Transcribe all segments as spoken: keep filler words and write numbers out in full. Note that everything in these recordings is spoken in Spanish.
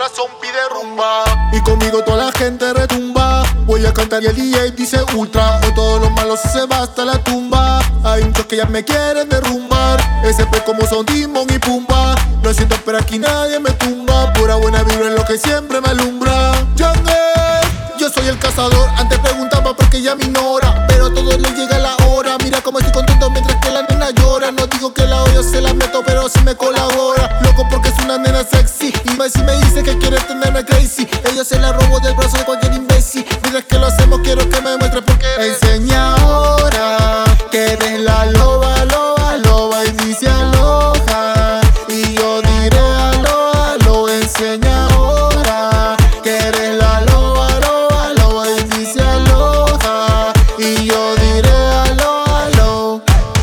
corazón pide rumba y conmigo toda la gente retumba. Voy a cantar y el D J dice ultra. Hoy todos los malos se va hasta la tumba. Hay muchos que ya me quieren derrumbar. Ese pe como son Dimon y Pumba. Lo siento pero aquí nadie me tumba. Pura buena vibra es lo que siempre me alumbra. Jungle, yo soy el cazador. Antes preguntaba porque ya me ignora, pero a todos les llega la hora. Mira cómo estoy contento mientras que la nena llora. No digo que la olla se la meto, pero sí me colabora. Loco porque es una nena sexy y más si me dice que quiere tenerme crazy. Ella se la robo del brazo de cualquier imbécil. Mientras que lo hacemos quiero que me muestre porque enseña ahora que eres la loba, loba, loba y dice aloja. Y yo diré aloha, lo enseña ahora que eres la loba, loba, loba y dice aloja. Y yo diré aloha, lo.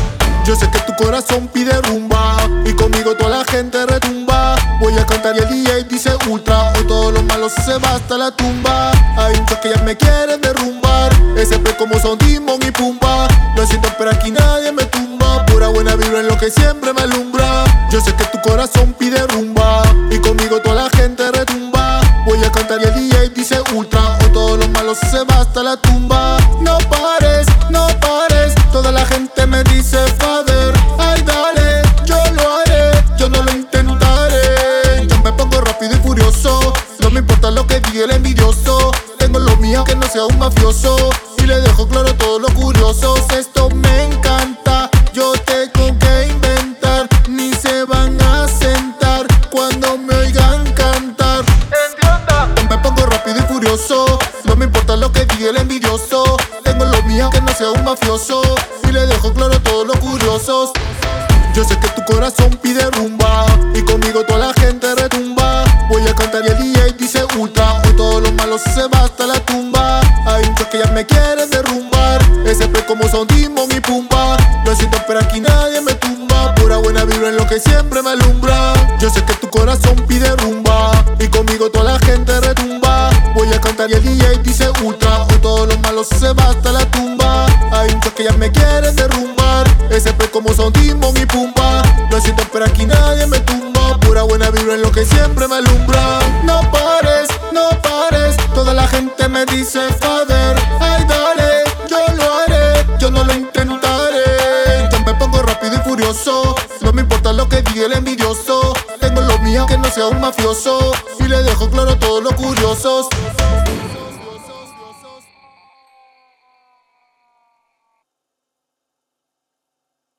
Yo sé que tu corazón pide rumba y conmigo toda la gente retumba. Voy a cantar y el D J dice ultra. Hoy todos los malos se va hasta la tumba. Hay muchos que ya me quieren derrumbar. Ese pe como son Dimon y Pumba. Lo siento pero aquí nadie me tumba. Pura buena vibra es lo que siempre me alumbra. Yo sé que tu corazón pide rumba y conmigo toda la gente retumba. Voy a cantar y el D J dice ultra. Hoy todos los malos se va hasta la tumba. No pares, no pares. Toda la gente me dice father. Ay dale, yo lo haré, yo no lo intentaré. Yo me pongo rápido y furioso. No me importa lo que diga el envidioso. Tengo lo mío que no sea un mafioso. Y le dejo claro a todos los curiosos. Esto me encanta, yo tengo que inventar. Ni se van a sentar cuando me oigan cantar. Entienda. Yo me pongo rápido y furioso. No me importa lo que diga el envidioso. Tengo lo mío que no sea un mafioso. Y le dejo claro a todos los curiosos. Yo sé que tu corazón pide rumba y conmigo toda la gente retumba. Voy a cantar y el D J dice ultra. Hoy todos los malos se va hasta la tumba. Hay muchos que ya me quieren derrumbar. Ese pe como son Dimon y Pumba. Lo siento pero aquí nadie me tumba. Pura buena vibra es lo que siempre me alumbra. Yo sé que tu corazón pide rumba y conmigo toda la gente retumba. Voy a cantar y el D J dice ultra. Hoy todos los malos se va hasta la tumba. Hay muchos que ya me quieren derrumbar. Ese pe como son Dimon y Pumba. Lo siento pero aquí nadie me tumba. Pura buena vibra es lo que siempre me alumbra. No pares, no pares. Toda la gente me dice father. Ay dale, yo lo haré, yo no lo intentaré. Yo me pongo rápido y furioso. No me importa lo que diga el envidioso. Tengo lo mío que no sea un mafioso. Y le dejo claro todo